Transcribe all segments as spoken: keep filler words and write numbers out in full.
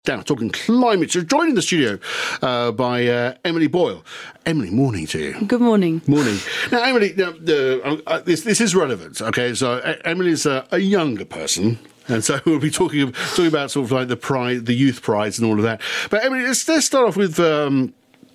Now, talking climate, so joined in the studio uh, by uh, Emily Boyle. Emily, morning to you. Good morning. Morning. Now, Emily, now, uh, uh, this this is relevant, okay? So, uh, Emily's a, a younger person. And so we'll be talking talking about sort of like the pride, the youth prides, and all of that. But Emily, let's, let's start off with um,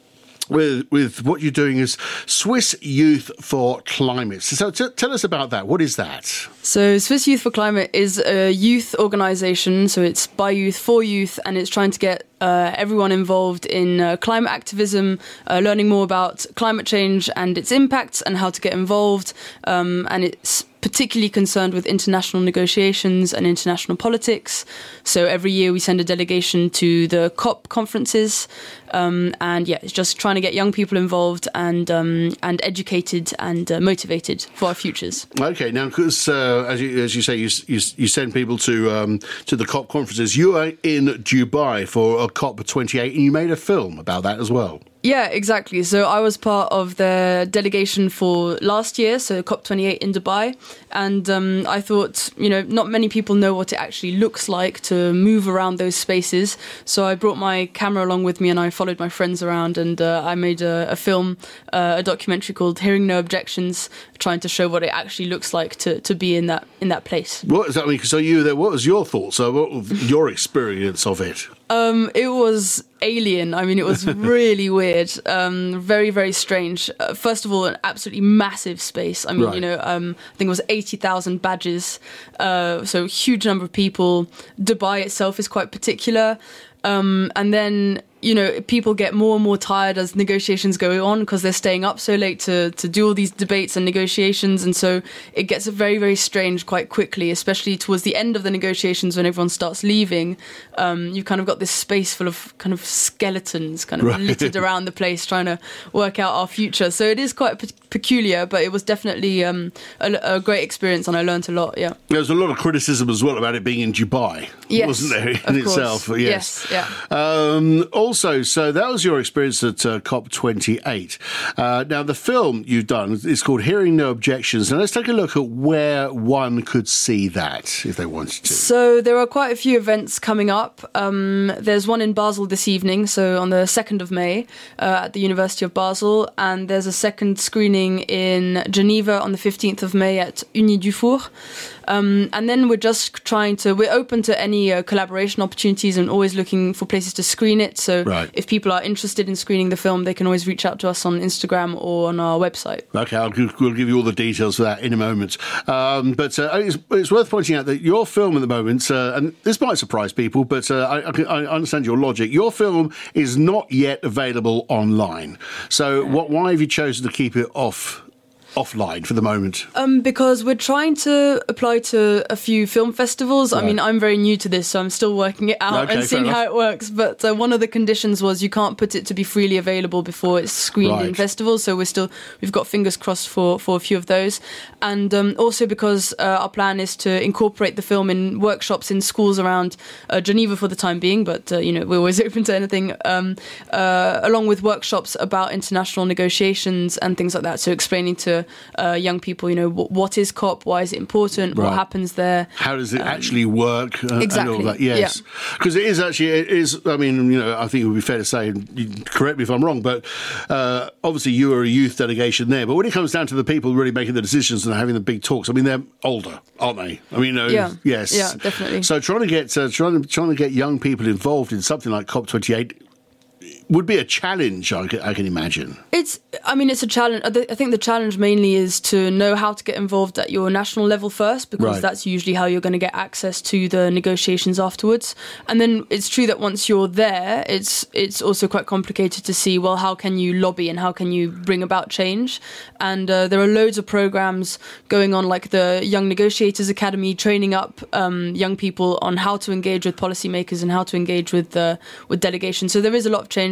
with with what you're doing is Swiss Youth for Climate. So, t- tell us about that. What is that? So, Swiss Youth for Climate is a youth organisation. So, it's by youth for youth, and it's trying to get uh, everyone involved in uh, climate activism, uh, learning more about climate change and its impacts, and how to get involved. Um, and it's particularly concerned with international negotiations and international politics. So every year we send a delegation to the COP conferences, um, and yeah, it's just trying to get young people involved and um, and educated and uh, motivated for our futures. Okay, now because uh, as you as you say, you you, you send people to um, to the COP conferences. You are in Dubai for a COP twenty-eight, and you made a film about that as well. Yeah, exactly. So I was part of the delegation for last year, so COP twenty-eight in Dubai. And um, I thought, you know, not many people know what it actually looks like to move around those spaces. So I brought my camera along with me and I followed my friends around, and uh, I made a, a film, uh, a documentary called Hearing No Objections, trying to show what it actually looks like to, to be in that in that place. What does that mean? So you there, what was your thoughts? So what was your experience of it? Um, it was alien. I mean, it was really weird. Um, very, very strange. Uh, first of all, an absolutely massive space. I mean, Right. you know, um, I think it was eighty thousand badges. Uh, so huge number of people. Dubai itself is quite particular. Um, and then, you know, people get more and more tired as negotiations go on because they're staying up so late to, to do all these debates and negotiations. And so it gets very, very strange quite quickly, especially towards the end of the negotiations when everyone starts leaving. Um, you've kind of got this space full of kind of skeletons kind of Right. littered around the place trying to work out our future. So it is quite pe- peculiar, but it was definitely um, a, a great experience and I learned a lot, yeah. There was a lot of criticism as well about it being in Dubai, Yes, wasn't there, in of course. itself? Yes, yeah. Um, also, so that was your experience at uh, COP twenty-eight. Uh, now, the film you've done is called Hearing No Objections. Now, let's take a look at where one could see that if they wanted to. So there are quite a few events coming up. Um, there's one in Basel this evening, so on the second of May uh, at the University of Basel, and there's a second screening in Geneva on the fifteenth of May at Uni Dufour. Um, and then we're just trying to, we're open to any uh, collaboration opportunities and always looking for places to screen it. So Right. if people are interested in screening the film, they can always reach out to us on Instagram or on our website. Okay, I'll, give- we'll give you all the details for that in a moment. Um, but uh, it's, it's worth pointing out that your film at the moment, uh, and this might surprise people, but uh, I, I can- I understand your logic. Your film is not yet available online. So what, why have you chosen to keep it off offline for the moment? Um, because we're trying to apply to a few film festivals. I Right. mean, I'm very new to this, so I'm still working it out Okay, and fair seeing how enough. it works. But uh, one of the conditions was you can't put it to be freely available before it's screened in Right. festivals. So we're still, we've got fingers crossed for, for a few of those. And um, also because uh, our plan is to incorporate the film in workshops in schools around uh, Geneva for the time being. But, uh, you know, we're always open to anything, um, uh, along with workshops about international negotiations and things like that. So explaining to uh, young people, you know, w- what is COP, why is it important, Right. what happens there. How does it actually work? Uh, exactly, And all that? Yes. Because it is actually, it is, I mean, you know, I think it would be fair to say, and you can correct me if I'm wrong, but uh, obviously you are a youth delegation there. But when it comes down to the people really making the decisions and having the big talks, I mean, they're older, aren't they? I mean, you know, Yeah. yes. Yeah, definitely. So trying to get uh, trying to trying to get young people involved in something like COP twenty-eight would be a challenge, I can, I can imagine. It's, I mean, it's a challenge. I th- I think the challenge mainly is to know how to get involved at your national level first, because Right. that's usually how you're going to get access to the negotiations afterwards. And then it's true that once you're there, it's it's also quite complicated to see, well, how can you lobby and how can you bring about change? And uh, there are loads of programs going on, like the Young Negotiators Academy, training up um, young people on how to engage with policymakers and how to engage with uh, with delegations. So there is a lot of change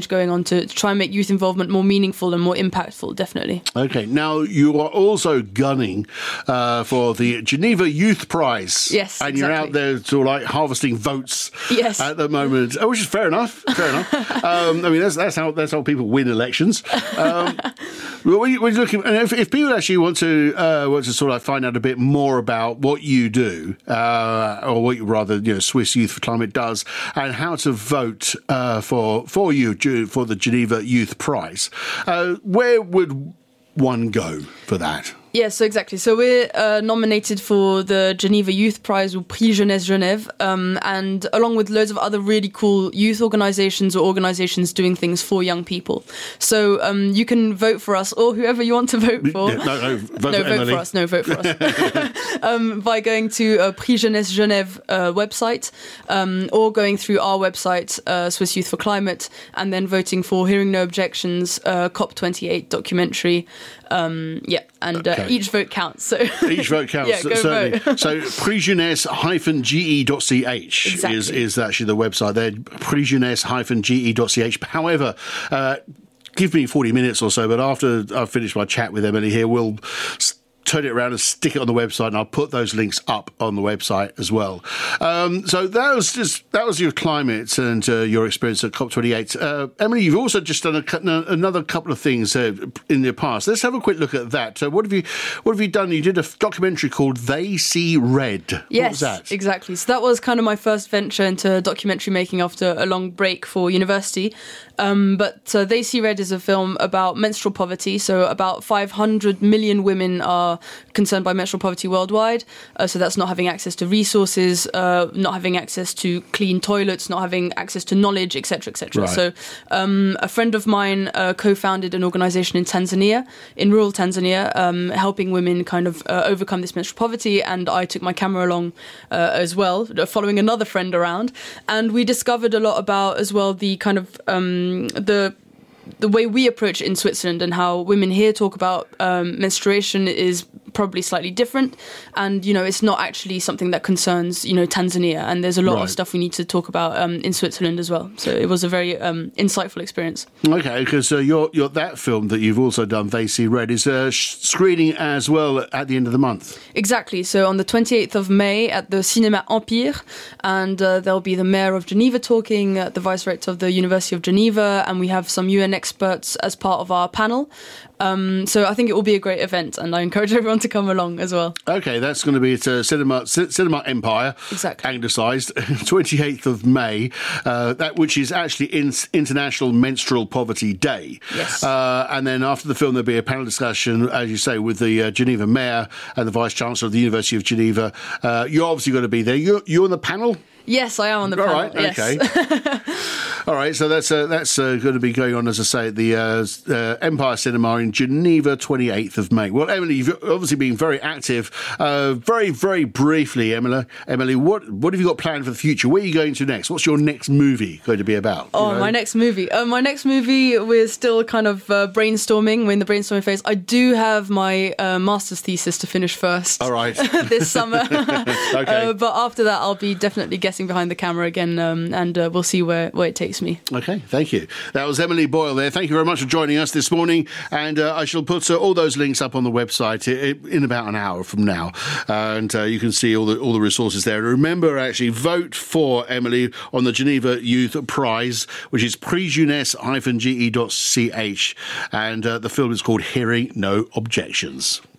change going on to, to try and make youth involvement more meaningful and more impactful, definitely. Okay, now you are also gunning uh, for the Geneva Youth Prize. Yes, and exactly. You're out there sort of like harvesting votes. Yes. At the moment, oh, which is fair enough. Fair enough. Um, I mean, that's that's how that's how people win elections. Um, when, you, when you're looking, and if, if people actually want to uh, want to sort of like find out a bit more about what you do, uh, or what you rather, you know, Swiss Youth for Climate does, and how to vote uh, for for you for the Geneva Youth Prize, uh, where would one go for that? Yes, so exactly. So we're uh, nominated for the Geneva Youth Prize, or Prix Jeunesse Genève, um, and along with loads of other really cool youth organisations or organisations doing things for young people. So um, you can vote for us, or whoever you want to vote for. Yeah, no, no, vote, no, for, vote for us. No, vote for us. um, by going to uh, Prix Jeunesse Genève uh, website, um, or going through our website, uh, Swiss Youth for Climate, and then voting for Hearing No Objections, uh, COP twenty-eight documentary. Um, yeah, and okay. uh, each vote counts. So each vote counts. Yeah, go certainly. vote. So prix jeunesse dash g e dot c h Exactly. is is actually the website there. prix jeunesse dash g e dot c h. However, uh, give me forty minutes or so, but after I've finished my chat with Emily here, we'll turn it around and stick it on the website, and I'll put those links up on the website as well. Um, so that was just that was your climate and uh, your experience at COP twenty-eight. Uh, Emily, you've also just done a, another couple of things uh, in the past. Let's have a quick look at that. Uh, what have you What have you done? You did a documentary called They See Red. Yes, what was that? Exactly. So that was kind of my first venture into documentary making after a long break for university. Um, but uh, They See Red is a film about menstrual poverty. So about five hundred million women are concerned by menstrual poverty worldwide. Uh, so that's not having access to resources, uh, not having access to clean toilets, not having access to knowledge, et cetera, et cetera. Right. So um, a friend of mine uh, co-founded an organisation in Tanzania, in rural Tanzania, um, helping women kind of uh, overcome this menstrual poverty. And I took my camera along uh, as well, following another friend around. And we discovered a lot about as well the kind of um, the the way we approach it in Switzerland, and how women here talk about um, menstruation is probably slightly different, and you know it's not actually something that concerns you know Tanzania, and there's a lot Right. of stuff we need to talk about um, in Switzerland as well. So it was a very um, insightful experience. Okay, because uh, your your that film that you've also done, They See Red, is uh, sh- screening as well at the end of the month. Exactly. So on the twenty-eighth of May at the Cinéma Empire, and uh, there'll be the mayor of Geneva talking, uh, the vice rector of the University of Geneva, and we have some U N experts as part of our panel. Um, so I think it will be a great event, and I encourage everyone to come along as well. Okay, that's going to be at uh, Cinema C- Cinema Empire, Exactly. anglicised, twenty-eighth of May, uh, that which is actually in- International Menstrual Poverty Day. Yes. Uh, and then after the film, there'll be a panel discussion, as you say, with the uh, Geneva Mayor and the Vice Chancellor of the University of Geneva. Uh, you're obviously going to be there. You're, you're on the panel? Yes, I am on the All panel. right, yes. okay. All right, so that's uh, that's uh, going to be going on, as I say, at the uh, uh, Empire Cinema in Geneva, twenty-eighth of May. Well, Emily, you've obviously been very active. Uh, very, very briefly, Emily, Emily, what what have you got planned for the future? Where are you going to next? What's your next movie going to be about? Oh, you know? my next movie. Uh, my next movie, we're still kind of uh, brainstorming. We're in the brainstorming phase. I do have my uh, master's thesis to finish first. All right. this summer. Okay. Uh, but after that, I'll be definitely getting behind the camera again, um, and uh, we'll see where, where it takes me. Okay, thank you. That was Emily Boyle there. Thank you very much for joining us this morning. And uh, I shall put uh, all those links up on the website in, in about an hour from now. Uh, and uh, you can see all the all the resources there. And remember, actually, vote for Emily on the Geneva Youth Prize, which is prix jeunesse dash g e dot c h. And uh, the film is called Hearing No Objections.